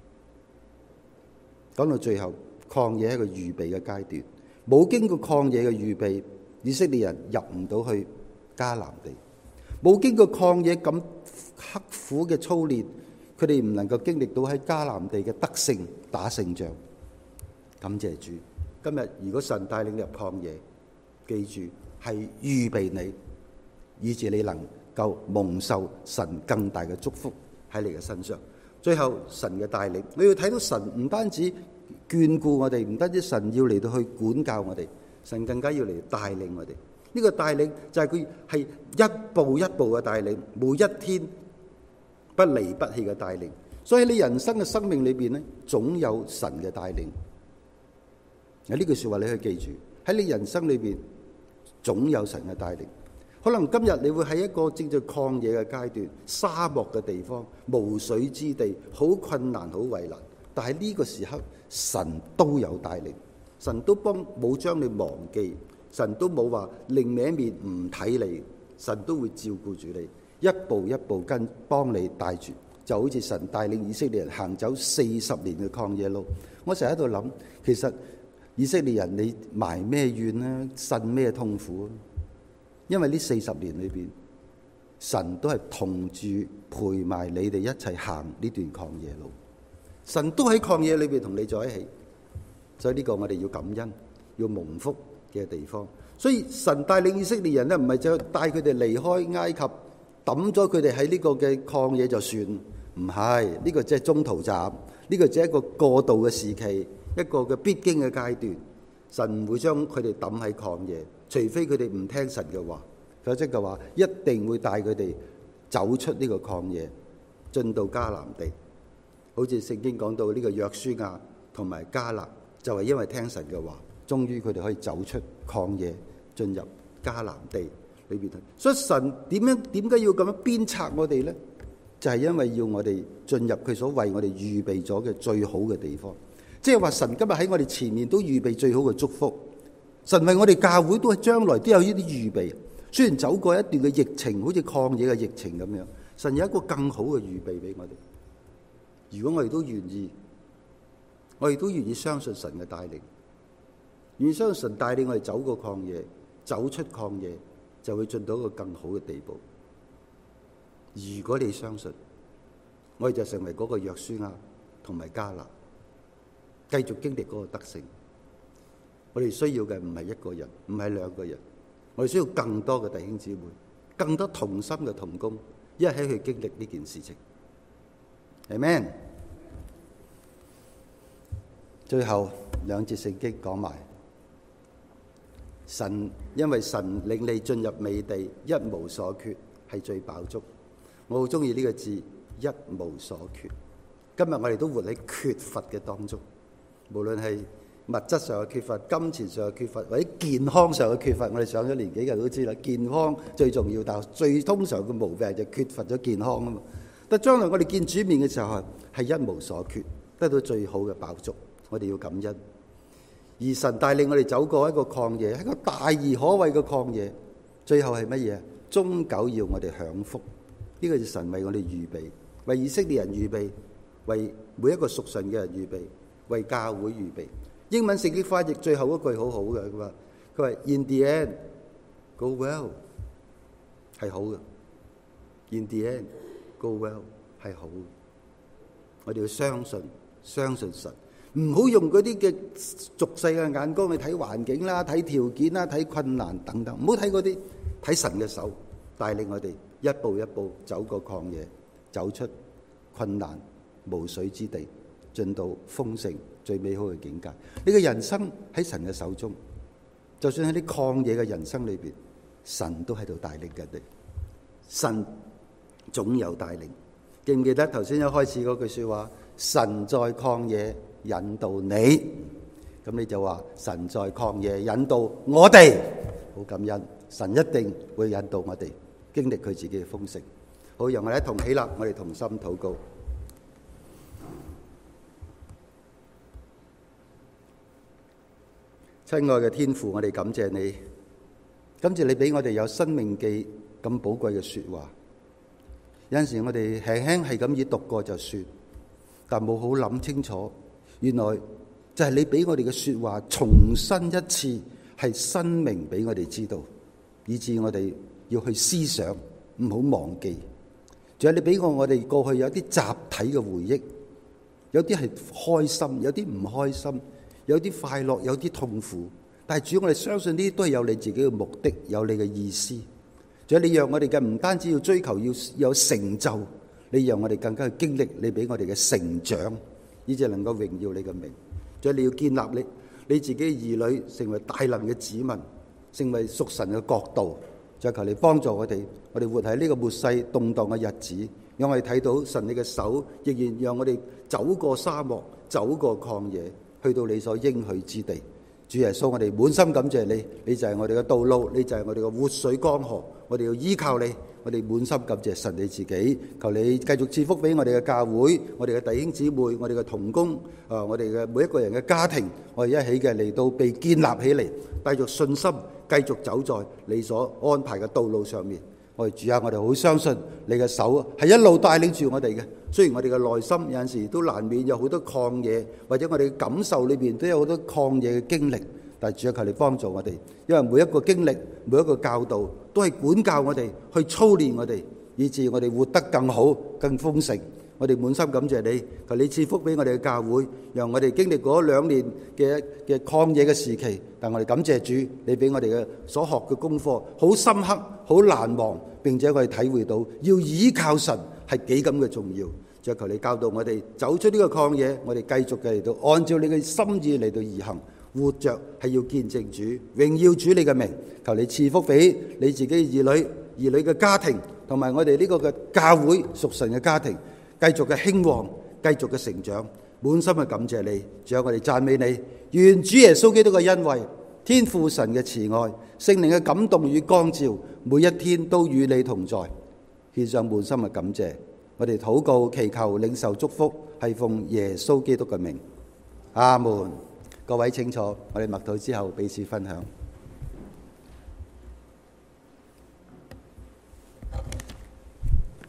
講到最後，曠野係一個預備嘅階段，冇經過曠野嘅預備，以色列人入唔到去迦南地；冇經過曠野咁刻苦嘅操練，佢哋唔能夠經歷到喺迦南地嘅得勝打勝仗。感謝主，今日如果神帶領入曠野，記住係預備你，以致你能夠蒙受神更大嘅祝福喺你嘅身上。最後神嘅帶領，你要睇到神唔單止眷顧我哋，唔單止神要嚟到去管教我哋，神更加要嚟帶領我哋。呢個帶領就係佢係一步一步嘅帶領，每一天不離不棄嘅帶領。所以你人生嘅生命裏邊咧，總有神嘅帶領。有呢句說話你可以記住，喺你人生裏邊總有神嘅帶領。可能今日你會喺一個正在曠野嘅階段，沙漠嘅地方，無水之地，好困難，好為難。但係呢個時刻，神都有帶領，神都幫冇將你忘記，神都冇話另一面唔睇你，神都會照顧住你，一步一步跟幫你帶住，就好似神帶領以色列人行走四十年嘅曠野路。我成日喺度諗，其實以色列人你埋咩怨呢？呻咩痛苦？因為呢四十年裏邊，神都係同住陪埋你哋一齊行呢段曠野路，神都喺曠野裏邊同你在一起，所以呢個我哋要感恩，要蒙福嘅地方。所以神帶領以色列人咧，唔係就帶佢哋離開埃及，抌咗佢哋喺呢個嘅曠野就算，唔係，呢個只係中途站，呢個只係一個過渡嘅時期，一個嘅必經嘅階段。神唔會將佢哋抌喺曠野，除非佢哋唔聽神嘅話，否則嘅話一定會帶佢哋走出呢個曠野，進到迦南地。好似聖經講到呢個約書亞同埋迦勒，就係因為聽神嘅話，終於佢哋可以走出曠野，進入迦南地裏邊。所以神點樣點解要咁樣鞭策我哋呢？就係因為要我哋進入佢所為我哋預備咗嘅最好嘅地方。即係話神今日喺我哋前面都預備最好嘅祝福，神為我哋教會都係將來都有呢啲預備。雖然走過一段嘅疫情，好似曠野嘅疫情咁樣，神有一個更好嘅預備俾我哋。如果我哋都願意，我哋都願意相信神嘅帶領，願意相信神帶領我哋走過曠野，走出曠野，就會進到一個更好嘅地步。如果你相信，我哋就成為嗰個約書亞同埋迦勒，繼續經歷嗰個得勝。我哋需要嘅唔係一個人，唔係兩個人，我哋需要更多嘅弟兄姊妹，更多同心嘅同工，一起去經歷呢件事情。Amen。最後兩節聖經講埋，神因為神令你進入美地，一無所缺，係最飽足。我好中意呢個字，一無所缺。今日我哋都活喺缺乏嘅當中。無論係物質上嘅缺乏、金錢上嘅缺乏，或者健康上嘅缺乏，我哋上咗年紀嘅都知啦。健康最重要，但係最通常嘅毛病就缺乏咗健康啊嘛。但將來我哋見主面嘅時候係一無所缺，得到最好嘅飽足。我哋要感恩。而神帶領我哋走過一個曠野，一個大而可畏嘅曠野，最後係乜嘢？終久要我哋享福。呢、這個就神為我哋預備，為以色列人預備，為每一個屬神嘅人預備，為教會預備。英文聖經翻譯最後嗰句好好嘅，佢話佢話 In the end go well 係好嘅。In the end go well 係好嘅。我哋要相信，相信神，唔好用嗰啲嘅俗世嘅眼光去睇環境啦、睇條件啦、睇困難等等，唔好睇嗰啲，睇神嘅手帶領我哋一步一步走過曠野，走出困難無水之地，進到豐盛最美好嘅境界。你嘅人生喺神嘅手中，就算喺啲曠野嘅人生裏邊，神都喺度帶領緊你。神總有帶領。記唔記得頭先一開始嗰句說話？神在曠野引導你，咁你就話神在曠野引導我哋，好感恩。神一定會引導我哋經歷佢自己嘅豐盛。好，讓我哋一同起立，我哋同心禱告。親愛嘅天父，我哋感謝你，感謝你俾我哋有生命記咁寶貴嘅說話。有陣時我哋輕輕係咁以讀過就算，但冇好諗清楚，原來就係你俾我哋嘅說話重申一次，係申明俾我哋知道，以致我哋要去思想，唔好忘記。仲有你俾我我哋過去有啲集體嘅回憶，有啲係開心，有啲唔開心，有啲快樂，有啲痛苦。但係主，我哋相信呢啲都係有你自己嘅目的，有你嘅意思。仲有你讓我哋嘅唔單止要追求要有成就，你讓我哋更加去經歷你俾我哋嘅成長，以致能夠榮耀你嘅名。仲有你要建立你你自己嘅兒女成為大能嘅子民，成為屬神嘅國度。再求你幫助我哋，我哋活喺呢個末世動盪嘅日子， 讓我哋睇到神你嘅手，仍然讓我哋走過沙漠，走過曠野，去到你所應許之地。主耶穌，我哋滿心感謝你，你就係我哋嘅道路，你就係我哋嘅活水江河，我哋要依靠你，我哋滿心感謝神你自己。求你繼續賜福俾我哋嘅教會，我哋嘅弟兄姊妹，我哋嘅同工，啊，我哋嘅每一個人嘅家庭，我哋一起嘅嚟到被建立起嚟，帶着信心繼續走在你所安排嘅道路上面。我哋主啊，我哋好相信你嘅手係一路帶領住我哋嘅。雖然我哋嘅內心有陣時都難免有好多曠野，或者我哋嘅感受裏邊都有好多曠野嘅經歷，但係主啊，求你幫助我哋，因為每一個經歷，每一個教導都係管教我哋，去操練我哋，以致我哋活得更好、更豐盛。我哋滿心感謝你，求你賜福俾我哋嘅教會，讓我哋經歷嗰兩年嘅嘅曠野嘅時期。但我哋感謝主，你俾我哋嘅所學嘅功課好深刻、好難忘，並且我哋體會到要依靠神係幾咁嘅重要。就求你教導我哋走出呢個曠野，我哋繼續嘅嚟到按照你嘅心意嚟到而行，活着係要見證主、榮耀主你嘅名。求你賜福俾你自己嘅兒女、兒女嘅家庭，同埋我哋呢個嘅教會屬神嘅家庭，繼續嘅興旺，繼續嘅成長。滿心嘅感謝你，仲有我哋讚美你。願主耶穌基督嘅恩惠、天父神嘅慈愛、聖靈嘅感動與光照，每一天都與你同在。獻上滿心嘅感謝，我哋禱告祈求領受祝福，係奉耶穌基督嘅名。阿門。各位請坐，我哋默禱之後彼此分享。